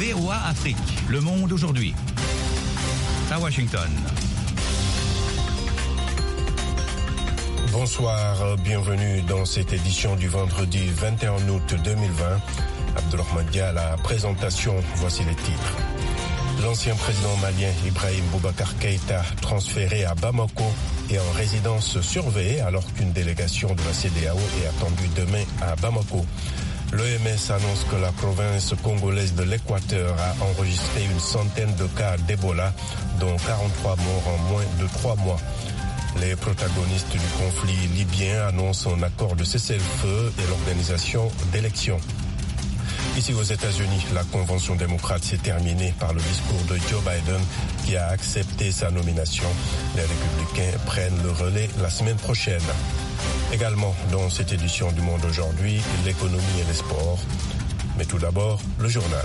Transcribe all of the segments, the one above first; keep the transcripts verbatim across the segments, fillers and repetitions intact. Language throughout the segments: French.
V O A Afrique, Le Monde aujourd'hui. À Washington. Bonsoir, bienvenue dans cette édition du vendredi vingt et un août deux mille vingt. Abdelrahman Dia à la présentation, voici les titres. L'ancien président malien Ibrahim Boubacar Keïta transféré à Bamako et en résidence surveillée alors qu'une délégation de la C E D E A O est attendue demain à Bamako. L'O M S annonce que la province congolaise de l'Équateur a enregistré une centaine de cas d'Ebola, dont quarante-trois morts en moins de trois mois. Les protagonistes du conflit libyen annoncent un accord de cessez-le-feu et l'organisation d'élections. Ici aux États-Unis, la convention démocrate s'est terminée par le discours de Joe Biden qui a accepté sa nomination. Les républicains prennent le relais la semaine prochaine. Également dans cette édition du Monde aujourd'hui, l'économie et les sports. Mais tout d'abord, le journal.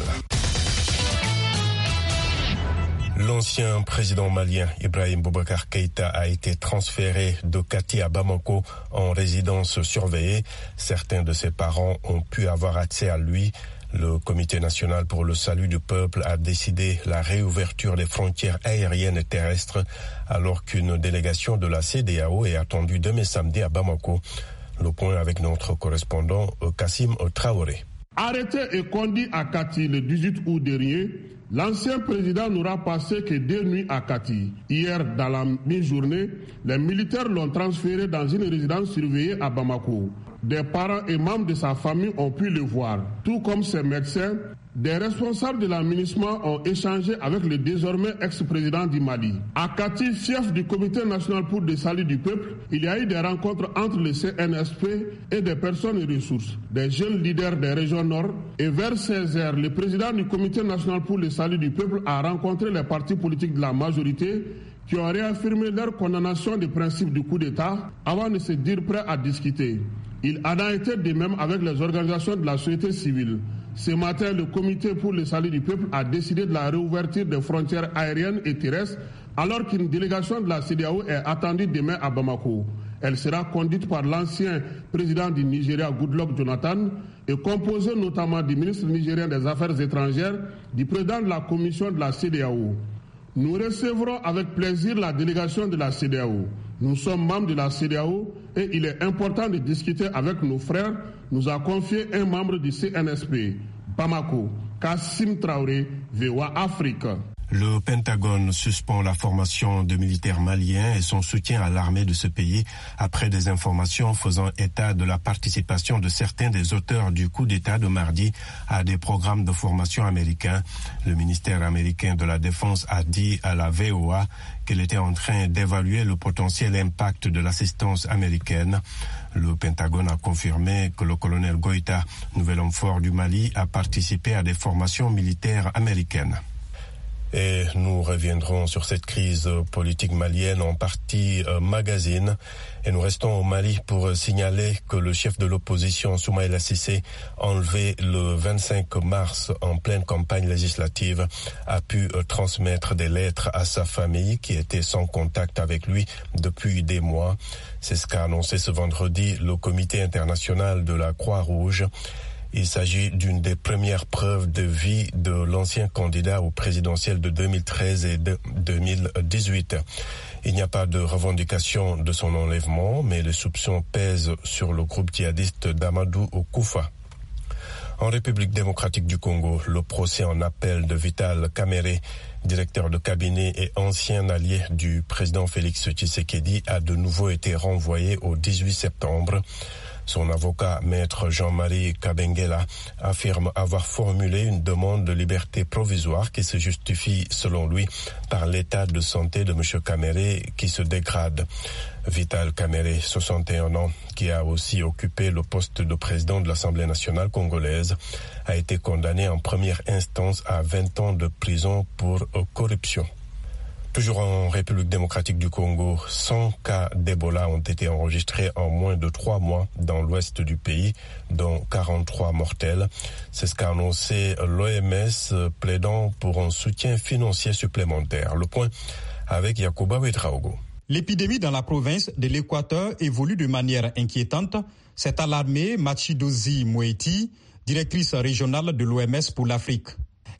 L'ancien président malien Ibrahim Boubacar Keïta a été transféré de Kati à Bamako en résidence surveillée. Certains de ses parents ont pu avoir accès à lui. Le Comité national pour le salut du peuple a décidé la réouverture des frontières aériennes et terrestres alors qu'une délégation de la C E D E A O est attendue demain samedi à Bamako. Le point avec notre correspondant Kassim Traoré. Arrêté et conduit à Kati le dix-huit août dernier, l'ancien président n'aura passé que deux nuits à Kati. Hier, dans la mi-journée, les militaires l'ont transféré dans une résidence surveillée à Bamako. Des parents et membres de sa famille ont pu le voir, tout comme ses médecins. Des responsables de l'administration ont échangé avec le désormais ex-président du Mali. À Kati, fief du Comité national pour le salut du peuple, il y a eu des rencontres entre le C N S P et des personnes ressources, des jeunes leaders des régions nord. Et vers seize heures, le président du Comité national pour le salut du peuple a rencontré les partis politiques de la majorité qui ont réaffirmé leur condamnation des principes du coup d'État avant de se dire prêts à discuter. Il en a été de même avec les organisations de la société civile. Ce matin, le Comité pour le salut du peuple a décidé de la réouverture des frontières aériennes et terrestres alors qu'une délégation de la C E D E A O est attendue demain à Bamako. Elle sera conduite par l'ancien président du Nigeria, Goodluck Jonathan, et composée notamment du ministre nigérien des Affaires étrangères, du président de la commission de la C E D E A O. Nous recevrons avec plaisir la délégation de la C E D E A O. Nous sommes membres de la C E D E A O et il est important de discuter avec nos frères, nous a confié un membre du C N S P. Bamako, Kassim Traoré, V O A Afrique. Le Pentagone suspend la formation de militaires maliens et son soutien à l'armée de ce pays après des informations faisant état de la participation de certains des auteurs du coup d'État de mardi à des programmes de formation américains. Le ministère américain de la Défense a dit à la V O A qu'il était en train d'évaluer le potentiel impact de l'assistance américaine. Le Pentagone a confirmé que le colonel Goïta, nouvel homme fort du Mali, a participé à des formations militaires américaines. Et nous reviendrons sur cette crise politique malienne en partie euh, magazine. Et nous restons au Mali pour signaler que le chef de l'opposition, Soumaïla Cissé, enlevé le vingt-cinq mars en pleine campagne législative, a pu euh, transmettre des lettres à sa famille qui était sans contact avec lui depuis des mois. C'est ce qu'a annoncé ce vendredi le Comité international de la Croix-Rouge. Il s'agit d'une des premières preuves de vie de l'ancien candidat au présidentiel de deux mille treize et de deux mille dix-huit. Il n'y a pas de revendication de son enlèvement, mais les soupçons pèsent sur le groupe djihadiste d'Amadou Koufa. En République démocratique du Congo, le procès en appel de Vital Kamerhe, directeur de cabinet et ancien allié du président Félix Tshisekedi, a de nouveau été renvoyé au dix-huit septembre. Son avocat, maître Jean-Marie Kabengela, affirme avoir formulé une demande de liberté provisoire qui se justifie, selon lui, par l'état de santé de M. Kamerhe qui se dégrade. Vital Kamerhe, soixante et un ans, qui a aussi occupé le poste de président de l'Assemblée nationale congolaise, a été condamné en première instance à vingt ans de prison pour corruption. Toujours en République démocratique du Congo, cent cas d'Ebola ont été enregistrés en moins de trois mois dans l'ouest du pays, dont quarante-trois mortels. C'est ce qu'a annoncé l'O M S, plaidant pour un soutien financier supplémentaire. Le point avec Yacouba Ouedraogo. L'épidémie dans la province de l'Équateur évolue de manière inquiétante. C'est alarmé Machidozi Moeti, directrice régionale de l'O M S pour l'Afrique.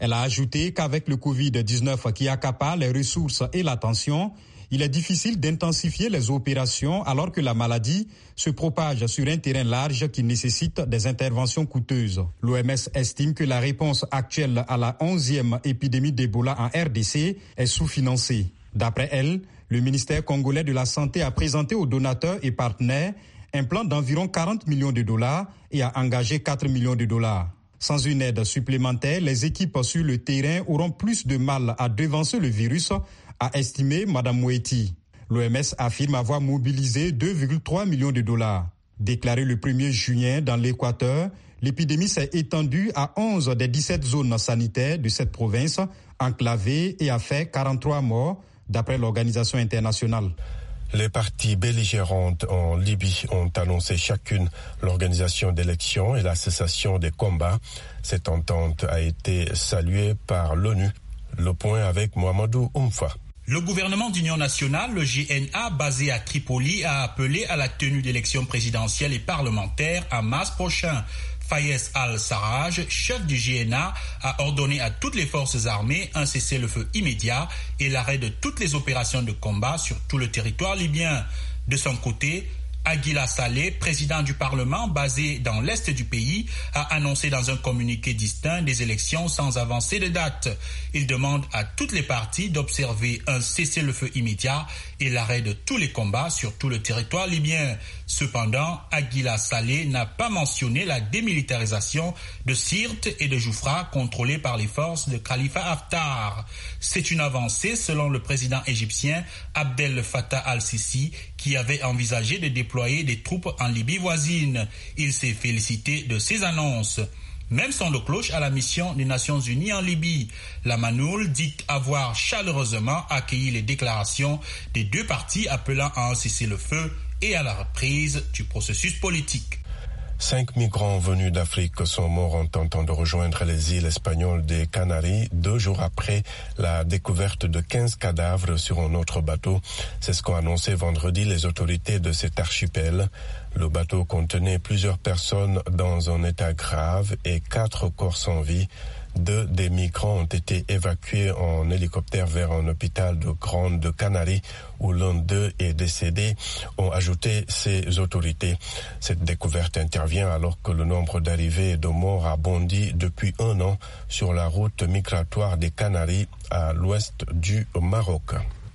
Elle a ajouté qu'avec le covid dix-neuf qui accapare les ressources et l'attention, il est difficile d'intensifier les opérations alors que la maladie se propage sur un terrain large qui nécessite des interventions coûteuses. L'O M S estime que la réponse actuelle à la onzième épidémie d'Ebola en R D C est sous-financée. D'après elle, le ministère congolais de la Santé a présenté aux donateurs et partenaires un plan d'environ quarante millions de dollars et a engagé quatre millions de dollars. Sans une aide supplémentaire, les équipes sur le terrain auront plus de mal à devancer le virus, a estimé Mme Moeti. L'O M S affirme avoir mobilisé deux virgule trois millions de dollars. Déclaré le premier juin dans l'Équateur, l'épidémie s'est étendue à onze des dix-sept zones sanitaires de cette province, enclavée, et a fait quarante-trois morts, d'après l'organisation internationale. Les parties belligérantes en Libye ont annoncé chacune l'organisation d'élections et la cessation des combats. Cette entente a été saluée par l'ONU. Le point avec Mohamedou Oumfa. Le gouvernement d'union nationale, le G N A, basé à Tripoli, a appelé à la tenue d'élections présidentielles et parlementaires en mars prochain. Fayez al-Sarraj, chef du G N A, a ordonné à toutes les forces armées un cessez-le-feu immédiat et l'arrêt de toutes les opérations de combat sur tout le territoire libyen. De son côté, Aguila Saleh, président du Parlement basé dans l'est du pays, a annoncé dans un communiqué distinct des élections sans avancer de date. Il demande à toutes les parties d'observer un cessez-le-feu immédiat et l'arrêt de tous les combats sur tout le territoire libyen. Cependant, Aguila Saleh n'a pas mentionné la démilitarisation de Sirte et de Joufra contrôlées par les forces de Khalifa Haftar. C'est une avancée selon le président égyptien Abdel Fattah al-Sisi qui avait envisagé de déployer des troupes en Libye voisine. Il s'est félicité de ces annonces. Même son de cloche à la mission des Nations Unies en Libye. La Manoul dit avoir chaleureusement accueilli les déclarations des deux parties appelant à un cessez-le-feu et à la reprise du processus politique. Cinq migrants venus d'Afrique sont morts en tentant de rejoindre les îles espagnoles des Canaries deux jours après la découverte de quinze cadavres sur un autre bateau. C'est ce qu'ont annoncé vendredi les autorités de cet archipel. Le bateau contenait plusieurs personnes dans un état grave et quatre corps sans vie. Deux des migrants ont été évacués en hélicoptère vers un hôpital de Grande Canarie où l'un d'eux est décédé, ont ajouté ces autorités. Cette découverte intervient alors que le nombre d'arrivées et de morts a bondi depuis un an sur la route migratoire des Canaries à l'ouest du Maroc.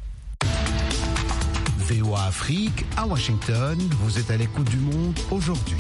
V O A Afrique, à Washington, vous êtes à l'écoute du monde aujourd'hui.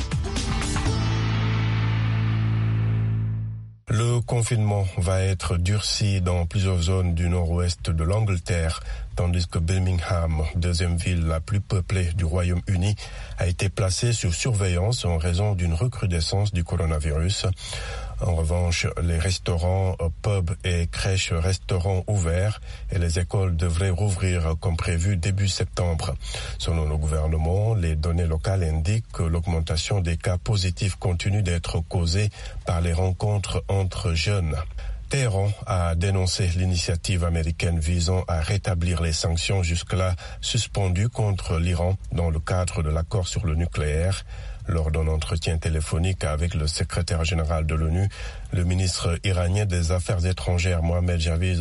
Le confinement va être durci dans plusieurs zones du nord-ouest de l'Angleterre, tandis que Birmingham, deuxième ville la plus peuplée du Royaume-Uni, a été placée sous surveillance en raison d'une recrudescence du coronavirus. En revanche, les restaurants, pubs et crèches resteront ouverts et les écoles devraient rouvrir comme prévu début septembre. Selon le gouvernement, les données locales indiquent que l'augmentation des cas positifs continue d'être causée par les rencontres entre jeunes. Téhéran a dénoncé l'initiative américaine visant à rétablir les sanctions jusque-là suspendues contre l'Iran dans le cadre de l'accord sur le nucléaire. Lors d'un entretien téléphonique avec le secrétaire général de l'ONU, le ministre iranien des Affaires étrangères Mohammad Javad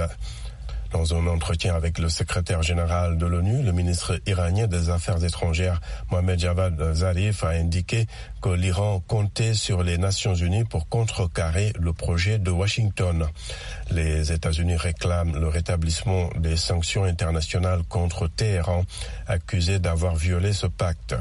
Dans un entretien avec le secrétaire général de l'ONU, le ministre iranien des Affaires étrangères Mohammad Javad Zarif a indiqué que l'Iran comptait sur les Nations Unies pour contrecarrer le projet de Washington. Les États-Unis réclament le rétablissement des sanctions internationales contre Téhéran, accusé d'avoir violé ce pacte.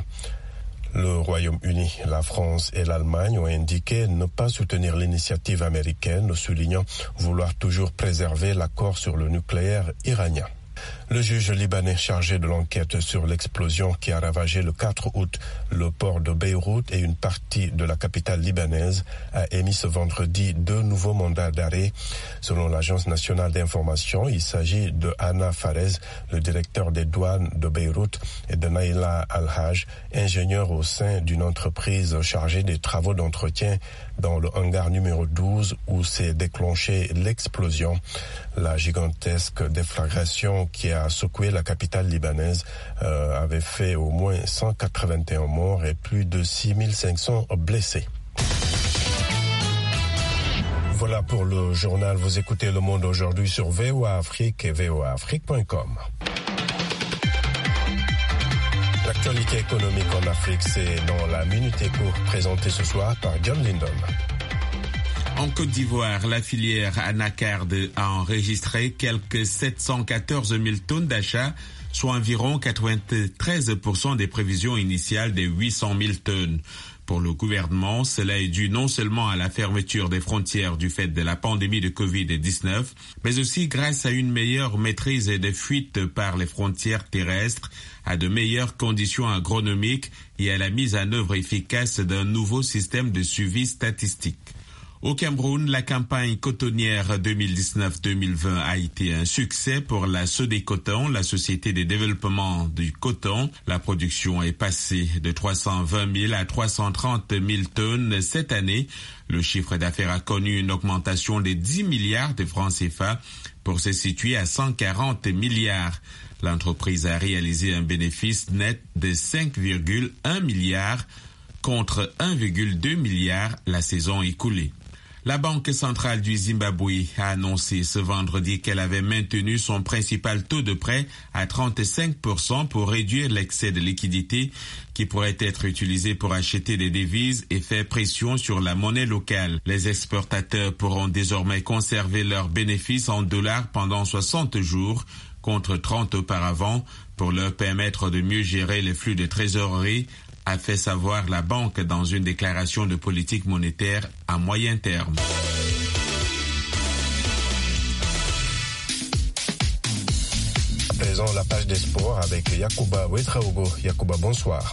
Le Royaume-Uni, la France et l'Allemagne ont indiqué ne pas soutenir l'initiative américaine, soulignant vouloir toujours préserver l'accord sur le nucléaire iranien. Le juge libanais chargé de l'enquête sur l'explosion qui a ravagé le quatre août le port de Beyrouth et une partie de la capitale libanaise a émis ce vendredi deux nouveaux mandats d'arrêt. Selon l'Agence nationale d'information, il s'agit de Anna Farez, le directeur des douanes de Beyrouth, et de Naïla Al-Haj, ingénieur au sein d'une entreprise chargée des travaux d'entretien dans le hangar numéro douze où s'est déclenchée l'explosion. La gigantesque déflagration qui a secoué la capitale libanaise euh, avait fait au moins cent quatre-vingt-un morts et plus de six mille cinq cents blessés. Voilà pour le journal. Vous écoutez Le Monde aujourd'hui sur V O A Afrique et V O A Afrique point com. L'actualité économique en Afrique, c'est dans la Minute Éco présentée ce soir par John Lindon. En Côte d'Ivoire, la filière Anacarde a enregistré quelques sept cent quatorze mille tonnes d'achats, soit environ quatre-vingt-treize pour cent des prévisions initiales de huit cent mille tonnes. Pour le gouvernement, cela est dû non seulement à la fermeture des frontières du fait de la pandémie de covid dix-neuf, mais aussi grâce à une meilleure maîtrise des fuites par les frontières terrestres, à de meilleures conditions agronomiques et à la mise en œuvre efficace d'un nouveau système de suivi statistique. Au Cameroun, la campagne cotonnière deux mille dix-neuf deux mille vingt a été un succès pour la Sodécoton, la société de développement du coton. La production est passée de trois cent vingt mille à trois cent trente mille tonnes cette année. Le chiffre d'affaires a connu une augmentation de dix milliards de francs C F A pour se situer à cent quarante milliards. L'entreprise a réalisé un bénéfice net de cinq virgule un milliards contre un virgule deux milliard la saison écoulée. La Banque centrale du Zimbabwe a annoncé ce vendredi qu'elle avait maintenu son principal taux de prêt à trente-cinq pour cent pour réduire l'excès de liquidité qui pourrait être utilisé pour acheter des devises et faire pression sur la monnaie locale. Les exportateurs pourront désormais conserver leurs bénéfices en dollars pendant soixante jours contre trente auparavant pour leur permettre de mieux gérer les flux de trésorerie, a fait savoir la banque dans une déclaration de politique monétaire à moyen terme. À présent, la page des sports avec Yacouba Ouetraogo. Yacouba, bonsoir.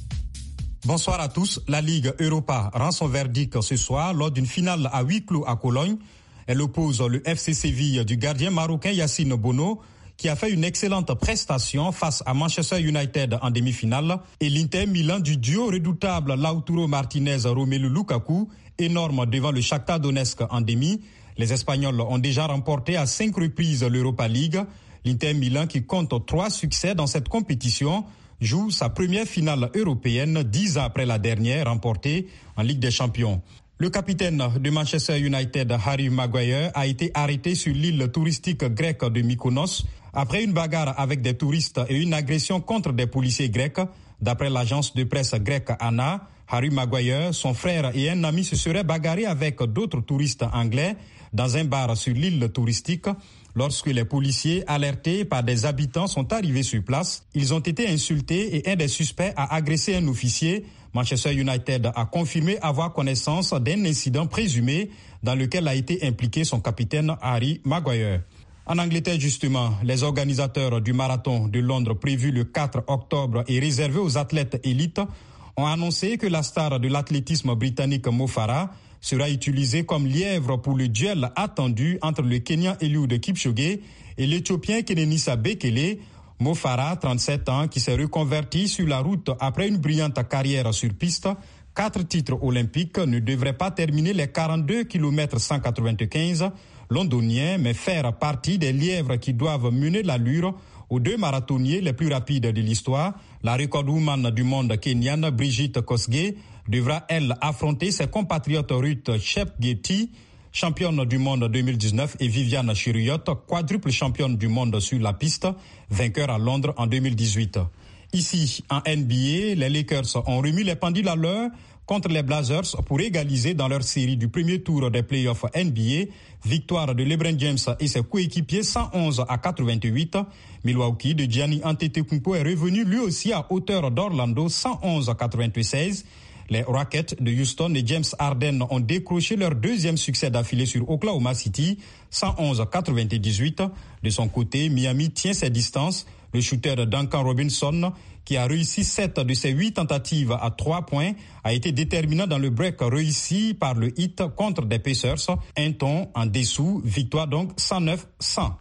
Bonsoir à tous. La Ligue Europa rend son verdict ce soir lors d'une finale à huis clos à Cologne. Elle oppose le F C Séville du gardien marocain Yacine Bono, qui a fait une excellente prestation face à Manchester United en demi-finale, et l'Inter Milan du duo redoutable Lautaro Martinez-Romelu Lukaku, énorme devant le Shakhtar Donetsk en demi. Les Espagnols ont déjà remporté à cinq reprises l'Europa League. L'Inter Milan, qui compte trois succès dans cette compétition, joue sa première finale européenne dix ans après la dernière remportée en Ligue des Champions. Le capitaine de Manchester United, Harry Maguire, a été arrêté sur l'île touristique grecque de Mykonos après une bagarre avec des touristes et une agression contre des policiers grecs. D'après l'agence de presse grecque ANA, Harry Maguire, son frère et un ami se seraient bagarrés avec d'autres touristes anglais dans un bar sur l'île touristique. Lorsque les policiers, alertés par des habitants, sont arrivés sur place, ils ont été insultés et un des suspects a agressé un officier. Manchester United a confirmé avoir connaissance d'un incident présumé dans lequel a été impliqué son capitaine Harry Maguire. En Angleterre, justement, les organisateurs du marathon de Londres prévu le quatre octobre et réservé aux athlètes élites ont annoncé que la star de l'athlétisme britannique Mo Farah sera utilisée comme lièvre pour le duel attendu entre le Kenyan Eliud Kipchoge et l'Éthiopien Kenenisa Bekele. Mo Farah, trente-sept ans, qui s'est reconverti sur la route après une brillante carrière sur piste, quatre titres olympiques, ne devrait pas terminer les quarante-deux kilomètres cent quatre-vingt-quinze londoniens, mais faire partie des lièvres qui doivent mener l'allure aux deux marathoniers les plus rapides de l'histoire. La recordwoman du monde kenyane, Brigitte Kosgei, devra, elle, affronter ses compatriotes Ruth Chepngetich, championne du monde deux mille dix-neuf, et Viviane Cheriot, quadruple championne du monde sur la piste, vainqueur à Londres en deux mille dix-huit. Ici, en N B A, les Lakers ont remis les pendules à l'heure contre les Blazers pour égaliser dans leur série du premier tour des playoffs N B A. Victoire de LeBron James et ses coéquipiers cent onze à quatre-vingt-huit. Milwaukee de Giannis Antetokounmpo est revenu lui aussi à hauteur d'Orlando cent onze à quatre-vingt-seize. Les Rockets de Houston et James Harden ont décroché leur deuxième succès d'affilée sur Oklahoma City, cent onze à quatre-vingt-dix-huit. De son côté, Miami tient ses distances. Le shooter Duncan Robinson, qui a réussi sept de ses huit tentatives à trois points, a été déterminant dans le break réussi par le Heat contre des Pacers. Un ton en dessous, victoire donc cent neuf à cent.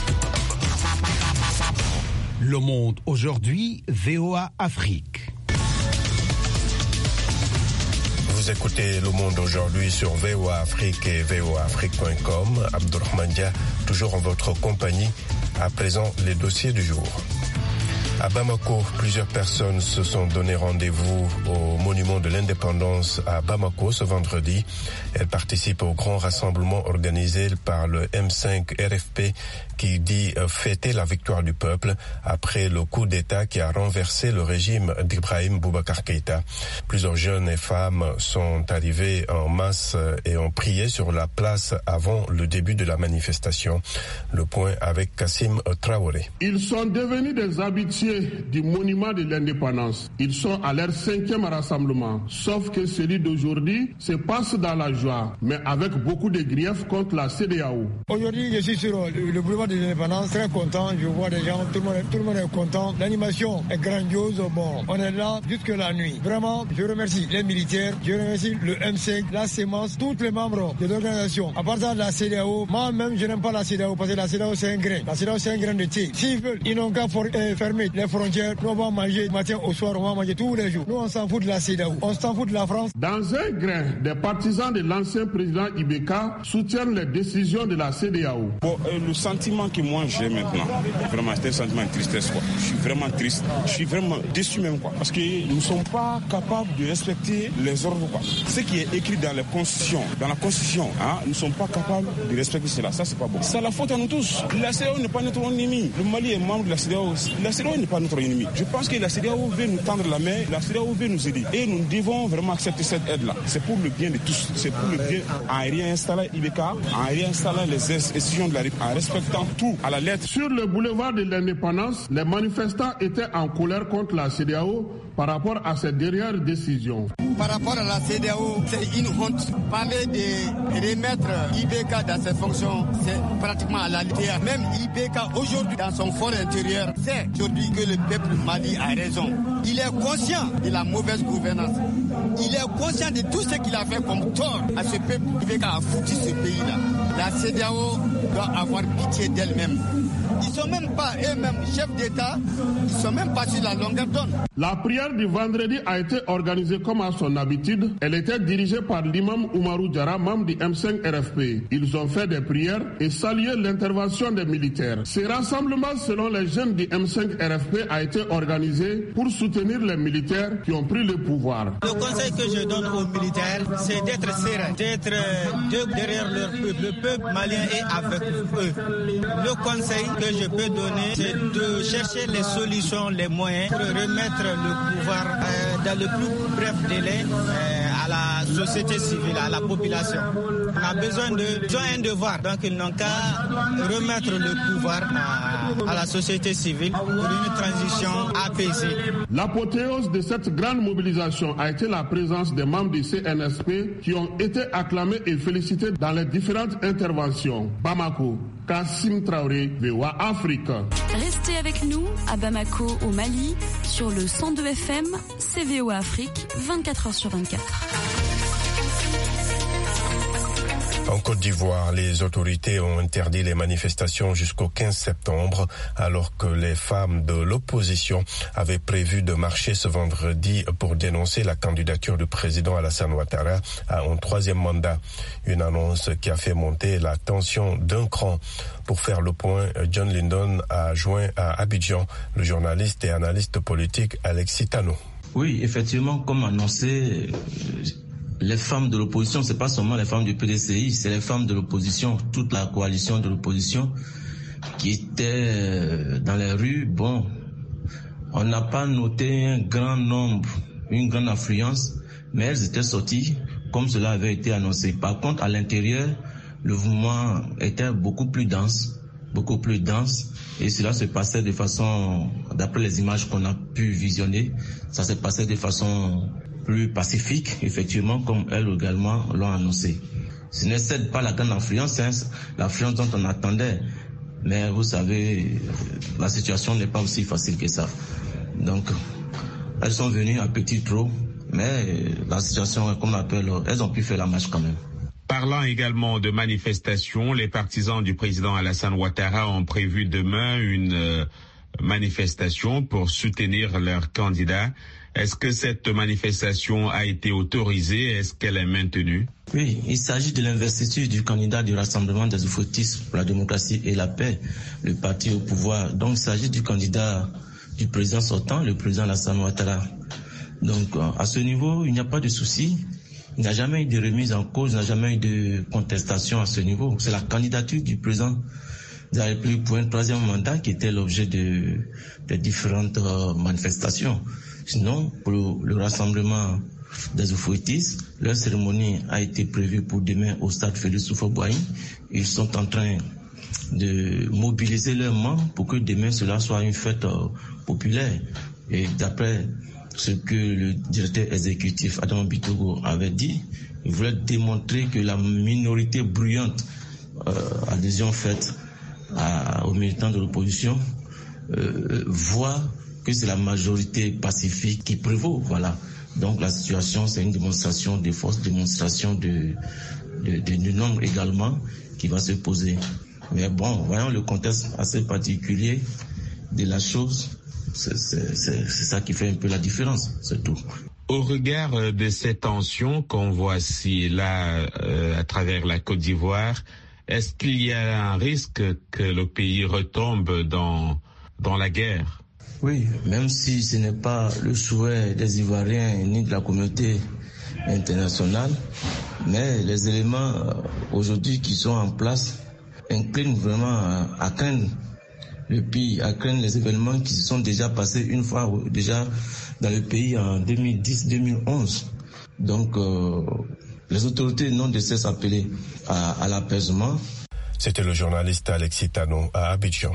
Le Monde aujourd'hui, V O A Afrique. Vous écoutez Le Monde aujourd'hui sur V O A Afrique et V O A Afrique point com. Abdourahmane Dia, toujours en votre compagnie. À présent, les dossiers du jour. À Bamako, plusieurs personnes se sont donné rendez-vous au monument de l'indépendance à Bamako ce vendredi. Elles participent au grand rassemblement organisé par le M cinq R F P qui dit fêter la victoire du peuple après le coup d'État qui a renversé le régime d'Ibrahim Boubacar Keïta. Plusieurs jeunes et femmes sont arrivés en masse et ont prié sur la place avant le début de la manifestation. Le point avec Kassim Traoré. Ils sont devenus des habitués du monument de l'indépendance. Ils sont à leur cinquième rassemblement. Sauf que celui d'aujourd'hui se passe dans la joie, mais avec beaucoup de griefs contre la C E D E A O. Aujourd'hui, je suis sur le boulevard de l'indépendance, très content. Je vois des gens, tout le monde, tout le monde est content. L'animation est grandiose. Bon, on est là jusque la nuit. Vraiment, je remercie les militaires, je remercie le M cinq, la sémence, tous les membres de l'organisation. À partir de la C E D E A O, moi-même, je n'aime pas la C E D E A O parce que la C E D E A O, c'est un grain. La C E D E A O, c'est un grain de thé. S'ils veulent, ils n'ont qu'à fermer les frontières. Nous, on va manger du matin au soir, on va manger tous les jours. Nous, on s'en fout de la C E D E A O. On s'en fout de la France. Dans un grain, des partisans de l'ancien président Ibeka soutiennent les décisions de la C E D E A O. Bon, euh, le sentiment que moi j'ai maintenant, vraiment, c'est un sentiment de tristesse, quoi. Je suis vraiment triste. Je suis vraiment déçu même, quoi. Parce que nous ne sommes pas capables de respecter les ordres, quoi. Ce qui est écrit dans la Constitution, dans la Constitution, hein, nous ne sommes pas capables de respecter cela. Ça, c'est pas bon. C'est la faute à nous tous. La C E D E A O n'est pas notre ennemi. Le Mali est membre de la C E D E A O. La C E D E A O n'est pas notre ennemi. Je pense que la C E D E A O veut nous tendre la main, la C E D E A O veut nous aider. Et nous devons vraiment accepter cette aide-là. C'est pour le bien de tous. C'est pour le bien en réinstallant Ibeka, en réinstallant les institutions de la République, en respectant tout à la lettre. Sur le boulevard de l'indépendance, les manifestants étaient en colère contre la C E D E A O par rapport à cette dernière décision. Par rapport à la C E D E A O, c'est une honte. Parler de remettre Ibeka dans ses fonctions, c'est pratiquement à la lutte. Même Ibeka, aujourd'hui, dans son fort intérieur, c'est aujourd'hui que le peuple Mali a raison. Il est conscient de la mauvaise gouvernance. Il est conscient de tout ce qu'il a fait comme tort à ce peuple. Ibeka a foutu ce pays-là. La C E D E A O doit avoir pitié d'elle-même. Ils ne sont même pas eux-mêmes chefs d'État, ils ne sont même pas sur la longueur d'onde. La prière du vendredi a été organisée comme à son habitude. Elle était dirigée par l'imam Oumarou Diarra, membre du M cinq R F P. Ils ont fait des prières et salué l'intervention des militaires. Ce rassemblement, selon les jeunes du M cinq R F P, a été organisé pour soutenir les militaires qui ont pris le pouvoir. Le conseil que je donne aux militaires, c'est d'être serein, d'être derrière leur peuple. Le peuple malien est avec eux. Le conseil que je peux donner, c'est de chercher les solutions, les moyens pour remettre le pouvoir euh, dans le plus bref délai euh, à la société civile, à la population. On a besoin de, ils ont un devoir, donc ils n'ont qu'à remettre le pouvoir à, à la société civile pour une transition apaisée. L'apothéose de cette grande mobilisation a été la présence des membres du C N S P qui ont été acclamés et félicités dans les différentes interventions. Bamako, Kassim Traoré, V O A Afrique. Restez avec nous à Bamako, au Mali, sur le cent deux F M, c'est V O A Afrique, vingt-quatre heures sur vingt-quatre. En Côte d'Ivoire, les autorités ont interdit les manifestations jusqu'au quinze septembre, alors que les femmes de l'opposition avaient prévu de marcher ce vendredi pour dénoncer la candidature du président Alassane Ouattara à un troisième mandat. Une annonce qui a fait monter la tension d'un cran. Pour faire le point, John Lyndon a joint à Abidjan le journaliste et analyste politique Alexis Tano. Oui, effectivement, comme annoncé, les femmes de l'opposition, c'est pas seulement les femmes du P D C I, c'est les femmes de l'opposition, toute la coalition de l'opposition qui était dans les rues. Bon, on n'a pas noté un grand nombre, une grande affluence, mais elles étaient sorties comme cela avait été annoncé. Par contre, à l'intérieur, le mouvement était beaucoup plus dense, beaucoup plus dense, et cela se passait de façon, d'après les images qu'on a pu visionner, ça se passait de façon plus pacifique, effectivement, comme elles également l'ont annoncé. Ce n'est certes pas la grande affluence, hein, l'affluence dont on attendait, mais vous savez, la situation n'est pas aussi facile que ça. Donc, elles sont venues à petit trot, mais la situation, comme on appelle, elles ont pu faire la marche quand même. Parlant également de manifestations, les partisans du président Alassane Ouattara ont prévu demain une euh, manifestation pour soutenir leur candidat. Est-ce que cette manifestation a été autorisée? Est-ce qu'elle est maintenue? Oui, il s'agit de l'investiture du candidat du Rassemblement des Oufoutistes pour la démocratie et la paix, le parti au pouvoir. Donc il s'agit du candidat du président sortant, le président Alassane Ouattara. Donc à ce niveau, il n'y a pas de souci. Il n'y a jamais eu de remise en cause, il n'y a jamais eu de contestation à ce niveau. C'est la candidature du président de la République pour un troisième mandat qui était l'objet de, de différentes euh, manifestations. Sinon, pour le, le rassemblement des Oufoutistes, leur cérémonie a été prévue pour demain au stade Félix Houphouët-Boigny. Ils sont en train de mobiliser leurs membres pour que demain cela soit une fête euh, populaire. Et d'après ce que le directeur exécutif Adam Bitogo avait dit, il voulait démontrer que la minorité bruyante, euh, adhésion faite à, aux militants de l'opposition, euh, voit que c'est la majorité pacifique qui prévaut. Voilà. Donc la situation, c'est une démonstration de force, démonstration de, de, de, de nombre également qui va se poser. Mais bon, voyons le contexte assez particulier de la chose. C'est, c'est, c'est, c'est ça qui fait un peu la différence, c'est tout. Au regard de ces tensions qu'on voit ici, là, euh, à travers la Côte d'Ivoire, est-ce qu'il y a un risque que le pays retombe dans, dans la guerre? Oui, même si ce n'est pas le souhait des Ivoiriens ni de la communauté internationale, mais les éléments euh, aujourd'hui qui sont en place inclinent vraiment à, à craindre le pays, à craindre les événements qui se sont déjà passés une fois déjà dans le pays en deux mille dix deux mille onze. Donc euh, les autorités n'ont de cesse appelé à, à l'apaisement. C'était le journaliste Alexis Tano à Abidjan.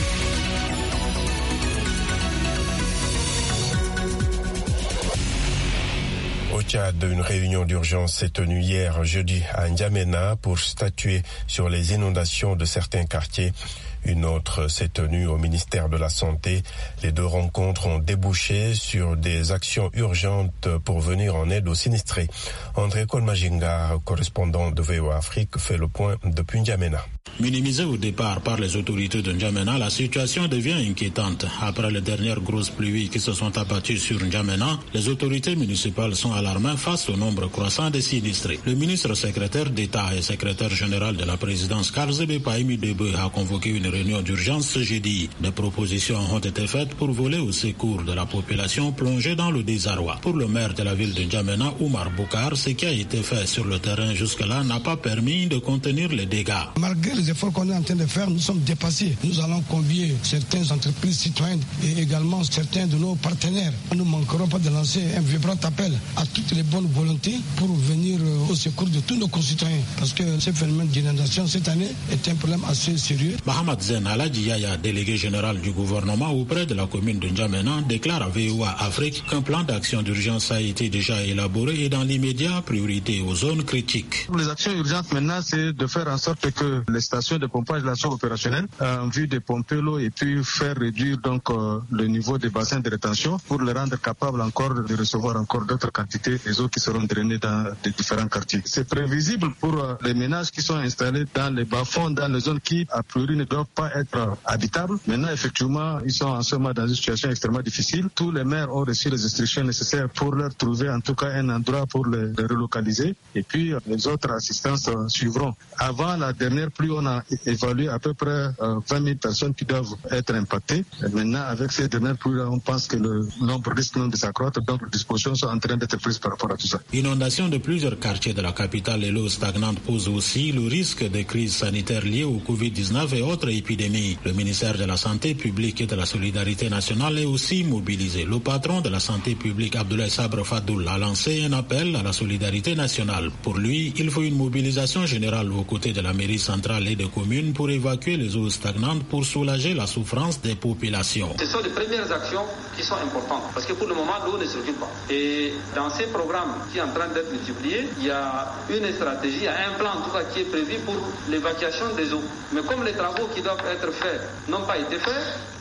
Au Tchad, une réunion d'urgence s'est tenue hier jeudi à N'Djamena pour statuer sur les inondations de certains quartiers. Une autre s'est tenue au ministère de la Santé. Les deux rencontres ont débouché sur des actions urgentes pour venir en aide aux sinistrés. André Kolmajinga, correspondant de V O A Afrique, fait le point depuis N'Djamena. Minimisée au départ par les autorités de N'Djamena, la situation devient inquiétante. Après les dernières grosses pluies qui se sont abattues sur N'Djamena, les autorités municipales sont alarmées face au nombre croissant de sinistrés. Le ministre secrétaire d'État et secrétaire général de la présidence, Karzebe Paimi Debe, a convoqué une réunion d'urgence ce jeudi. Des propositions ont été faites pour voler au secours de la population plongée dans le désarroi. Pour le maire de la ville de N'Djamena, Oumar Boukar, ce qui a été fait sur le terrain jusque-là n'a pas permis de contenir les dégâts. Malgré les efforts qu'on est en train de faire, nous sommes dépassés. Nous allons convier certaines entreprises citoyennes et également certains de nos partenaires. Nous ne manquerons pas de lancer un vibrant appel à toutes les bonnes volontés pour venir au secours de tous nos concitoyens. Parce que ce phénomène d'inondation cette année est un problème assez sérieux. Mohamed Zen Aladji Yaya, délégué général du gouvernement auprès de la commune de N'Djamena, déclare à V O A Afrique qu'un plan d'action d'urgence a été déjà élaboré et dans l'immédiat priorité aux zones critiques. Les actions urgentes maintenant, c'est de faire en sorte que les stations de pompage soient opérationnelles en vue de pomper l'eau et puis faire réduire donc euh, le niveau des bassins de rétention pour les rendre capables encore de recevoir encore d'autres quantités des eaux qui seront drainées dans les différents quartiers. C'est prévisible pour euh, les ménages qui sont installés dans les bas-fonds, dans les zones qui a priori ne doivent pas être habitables. Maintenant, effectivement, ils sont en ce moment dans une situation extrêmement difficile. Tous les maires ont reçu les instructions nécessaires pour leur trouver en tout cas un endroit pour les, les relocaliser et puis euh, les autres assistances euh, suivront. Avant la dernière pluie, on a évalué à peu près euh, vingt mille personnes qui doivent être impactées. Et maintenant, avec ces dernières pluies, on pense que le nombre risque de s'accroître, donc les dispositions sont en train d'être prises par rapport à tout ça. Inondation de plusieurs quartiers de la capitale et l'eau stagnante pose aussi le risque de crises sanitaires liées au covid dix-neuf et autres épidémies. Le ministère de la Santé publique et de la Solidarité nationale est aussi mobilisé. Le patron de la santé publique, Abdoulaye Sabre Fadoul, a lancé un appel à la solidarité nationale. Pour lui, il faut une mobilisation générale aux côtés de la mairie centrale et des communes pour évacuer les eaux stagnantes pour soulager la souffrance des populations. Ce sont les premières actions qui sont importantes parce que pour le moment, l'eau ne circule pas. Et dans ces programmes qui sont en train d'être multipliés, il y a une stratégie, il y a un plan en tout cas qui est prévu pour l'évacuation des eaux. Mais comme les travaux qui doivent être faits n'ont pas été faits,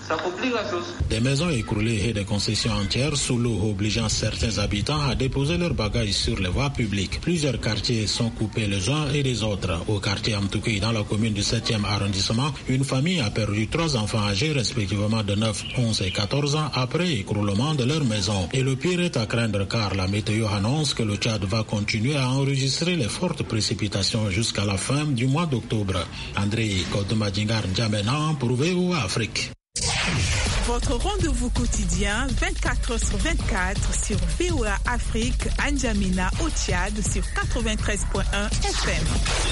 ça complique la chose. Des maisons écroulées et des concessions entières sous l'eau obligeant certains habitants à déposer leurs bagages sur les voies publiques. Plusieurs quartiers sont coupés les uns et les autres. Au quartier Amtouki, dans la commune du septième arrondissement, une famille a perdu trois enfants âgés respectivement de neuf, onze et quatorze ans après écroulement de leur maison. Et le pire est à craindre car la météo annonce que le Tchad va continuer à enregistrer les fortes précipitations jusqu'à la fin du mois d'octobre. André Kodomadingar N'Djamena pour V O A Afrique. Votre rendez-vous quotidien vingt-quatre heures sur vingt-quatre sur V O A Afrique, N'Djamena au Tchad sur quatre-vingt-treize point un F M.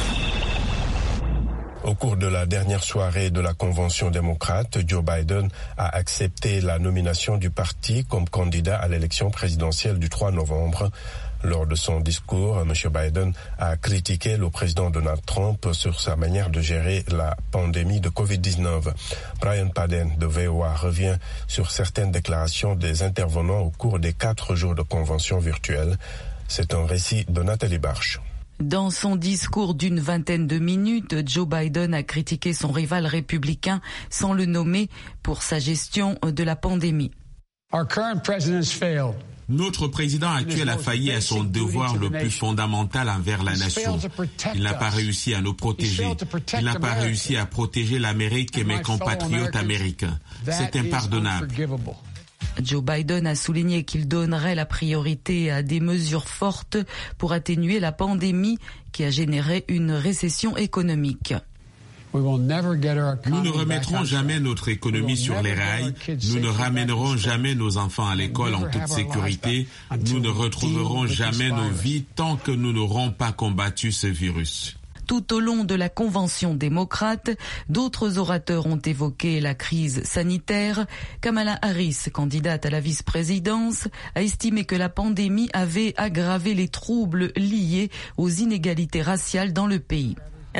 Au cours de la dernière soirée de la Convention démocrate, Joe Biden a accepté la nomination du parti comme candidat à l'élection présidentielle du trois novembre. Lors de son discours, M. Biden a critiqué le président Donald Trump sur sa manière de gérer la pandémie de covid dix-neuf. Brian Padden de V O A revient sur certaines déclarations des intervenants au cours des quatre jours de convention virtuelle. C'est un récit de Nathalie Barche. Dans son discours d'une vingtaine de minutes, Joe Biden a critiqué son rival républicain sans le nommer pour sa gestion de la pandémie. Our current president has failed. Notre président actuel a failli à son devoir le plus fondamental envers la nation. Il n'a pas réussi à nous protéger. Il n'a pas réussi à protéger l'Amérique et mes compatriotes américains. C'est impardonnable. Joe Biden a souligné qu'il donnerait la priorité à des mesures fortes pour atténuer la pandémie qui a généré une récession économique. Nous ne remettrons jamais notre économie sur les rails, nous ne ramènerons jamais nos enfants à l'école en toute sécurité, nous ne retrouverons jamais nos vies tant que nous n'aurons pas combattu ce virus. Tout au long de la convention démocrate, d'autres orateurs ont évoqué la crise sanitaire. Kamala Harris, candidate à la vice-présidence, a estimé que la pandémie avait aggravé les troubles liés aux inégalités raciales dans le pays.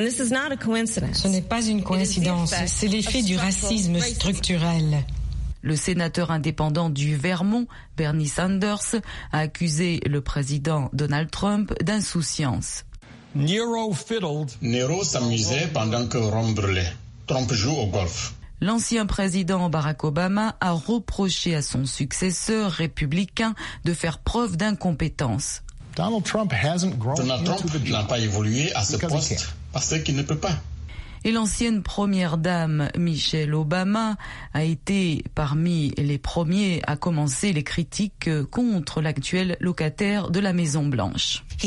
Ce n'est pas une coïncidence, c'est l'effet du racisme structurel. Le sénateur indépendant du Vermont, Bernie Sanders, a accusé le président Donald Trump d'insouciance. Nero s'amusait pendant que Rome brûlait. Trump joue au golf. L'ancien président Barack Obama a reproché à son successeur républicain de faire preuve d'incompétence. Donald Trump n'a pas évolué à ce poste parce qu'il ne peut pas. Et l'ancienne première dame Michelle Obama a été parmi les premiers à commencer les critiques contre l'actuel locataire de la Maison Blanche. Il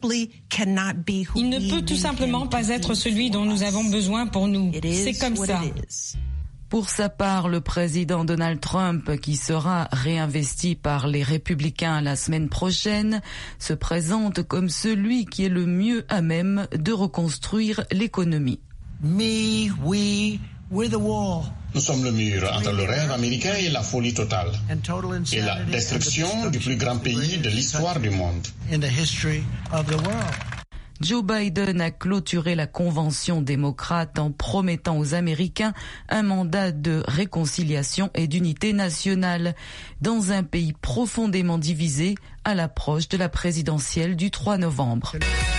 ne peut tout simplement pas être celui dont nous avons besoin pour nous. C'est comme ça. Pour sa part, le président Donald Trump, qui sera réinvesti par les républicains la semaine prochaine, se présente comme celui qui est le mieux à même de reconstruire l'économie. Me, we, we're the wall. Nous sommes le mur entre le rêve américain et la folie totale et la destruction du plus grand pays de l'histoire du monde. Joe Biden a clôturé la convention démocrate en promettant aux Américains un mandat de réconciliation et d'unité nationale dans un pays profondément divisé à l'approche de la présidentielle du trois novembre.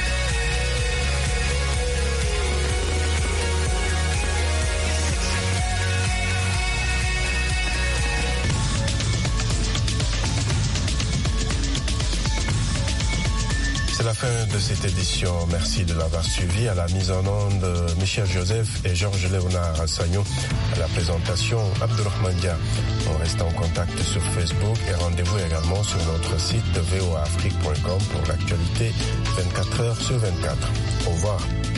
C'est la fin de cette édition. Merci de l'avoir suivi. À la mise en onde, Michel Joseph et Georges Léonard Sagnon. À la présentation, Abdurrahman Dia. On reste en contact sur Facebook et rendez-vous également sur notre site v o a afrique point com pour l'actualité vingt-quatre heures sur vingt-quatre. Au revoir.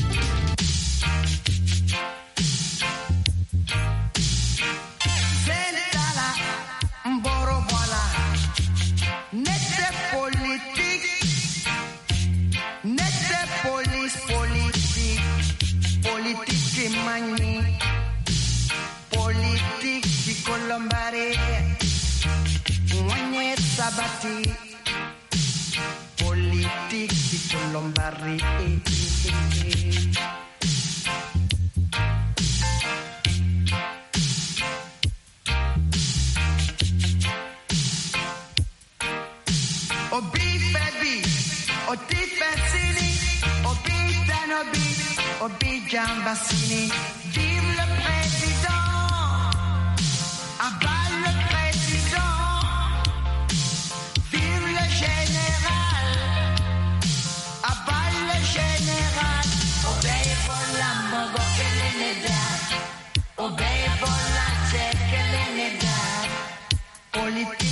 Politique di colombare, Moignet Sabati. Politique di colombare. Obi Febi, Oti Fessini, Obi Tanobi, Obi Jambasini.